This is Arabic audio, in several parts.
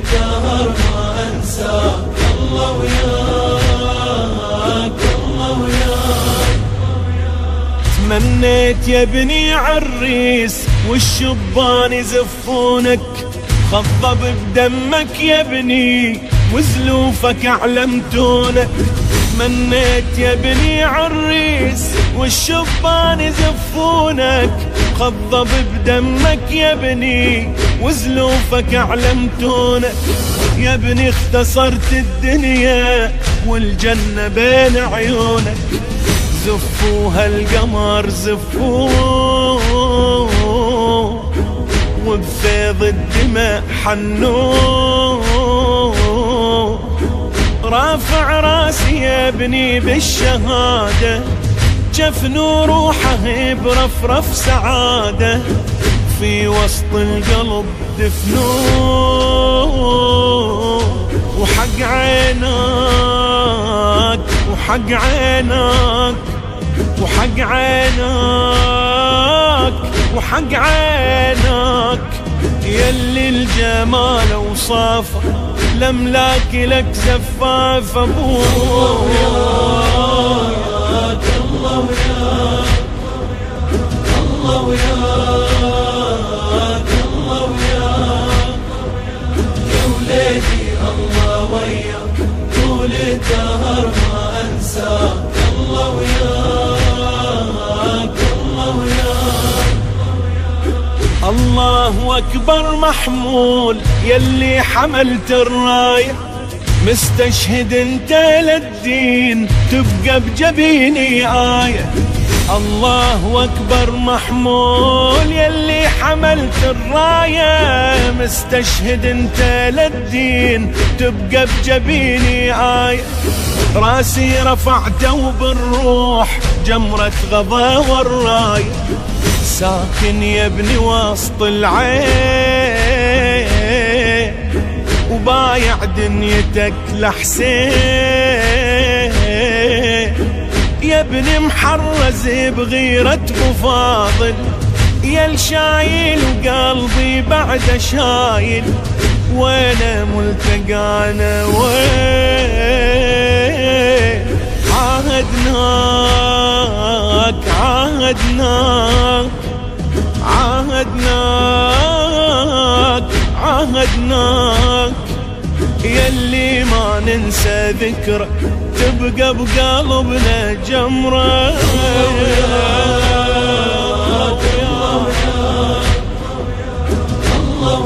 الدهر ما أنساك، الله وياك الله وياك. تمنيت يا ابني عالريس والشبان يزفونك، خضب بدمك يا ابني وزلوفك علمتونك. تمنيت يا ابني عالريس والشبان يزفونك، خضب بدمك يا ابني وزلوفك علمتونك. يا ابني اختصرت الدنيا والجنة بين عيونك، زفوها القمر زفوه وبفيض الدماء حنوه. رافع راسي يا ابني بالشهادة، جفنوا روحه برفرف سعادة، في وسط القلب دفنوه. وحق عينك وحق عينك وحق عينك وحق عينك، يلي الجمال وصافه الأملاك لك زفاف أبوه. الله وياك الله وياك الله وياك يا وليدي، الله وياك طول الدهر ما أنساك، الله وياك الله وياك. الله أكبر محمول يلي حملت الراية، مستشهد انت للدين تبقى بجبيني آية. الله أكبر محمول يلي حملت الراية، مستشهد انت للدين تبقى بجبيني آية. راسي رفعته بالروح جمرة غضا والراية، ساكن يا ابني وسط العين وبايع دنيتك لحسين. يا ابني محرز بغيرة ابو فاضل، يا الشايل وقلبي بعد شايل، وانا ملتقانا وين. عاهدناك عاهدناك عاهدناك عاهدناك، يلي ما ننسى ذكرك تبقى بقلبنا جمرة. الله وياك الله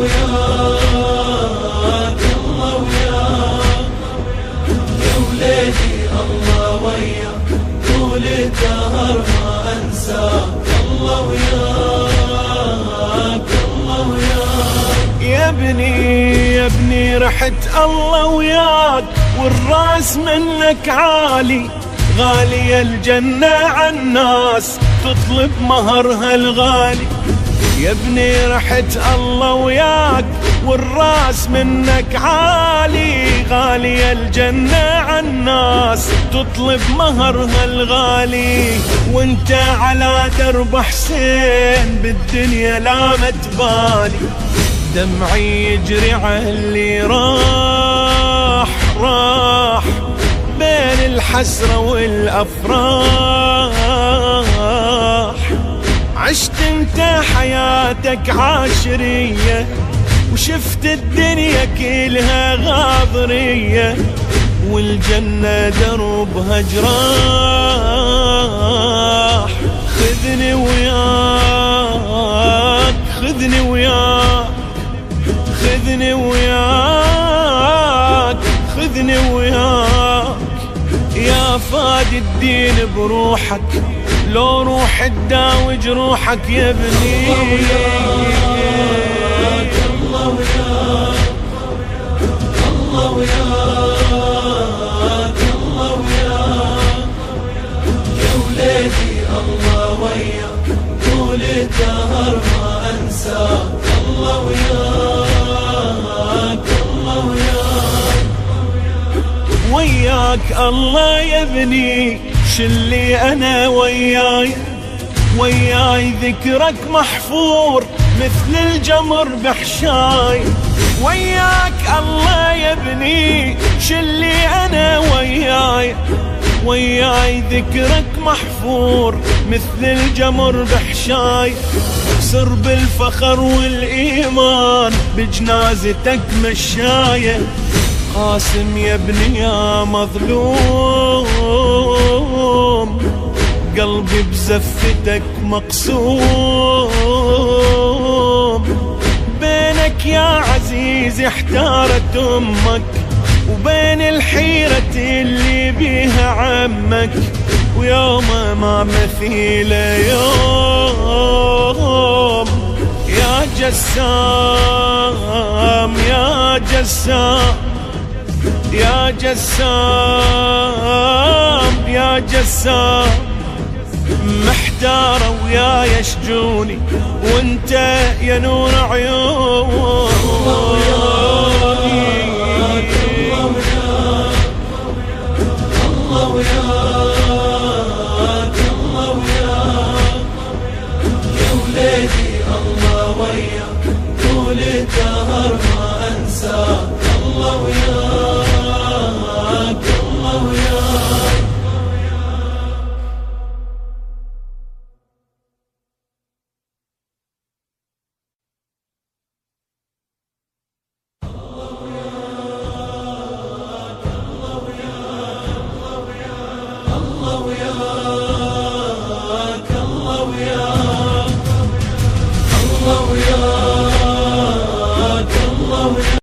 وياك الله وياك يا وليدي، الله وياك طول الدهر ما أنساك، الله وياك الله وياك. يا ابني رحت الله وياك والراس منك عالي، غالية الجنة عالناس تطلب مهرها الغالي. يا ابني رحت الله وياك والراس منك عالي، غالية الجنة عالناس تطلب مهرها الغالي. وانت على درب حسين بالدنيا لا متبالي، دمعي يجري عاللي راح بين الحسرة والأفراح. عشت انت حياتك عاشرية وشفت الدنيا كلها غاضرية، والجنة دربها جراح. خذني وياك خذني وياك خذني وياك خذني وياك، يا فادي الدين بروحك، لو روح تداوي جروحك يا ابني. الله وياك الله وياك الله وياك يا وليدي، الله وياك طول الدهر ما أنساك، الله وياك الله وياك. وياك الله يا ابني شلي أنا وياي ذكرك محفور مثل الجمر بحشاي. وياك الله يبني شلي أنا وياي ذكرك محفور مثل الجمر بحشاي. سر بالفخر والإيمان بجنازتك مشاية. قاسم يا ابني يا مظلوم قلبي بزفتك مقسوم. بينك يا عزيزي احتارت أمك وبين الحيرة اللي بيها عمك. ويوم ما مثيله يوم يا جسام يا جسام يا جسام يا جسام. محتارة وياي شجوني وانت يا نور عيوني. الله وياك الله وياك يا وليدي الله وياك طول الدهر ما انساك. الله وياك الله وياك. الله وياك الله وياك الله وياك الله وياك.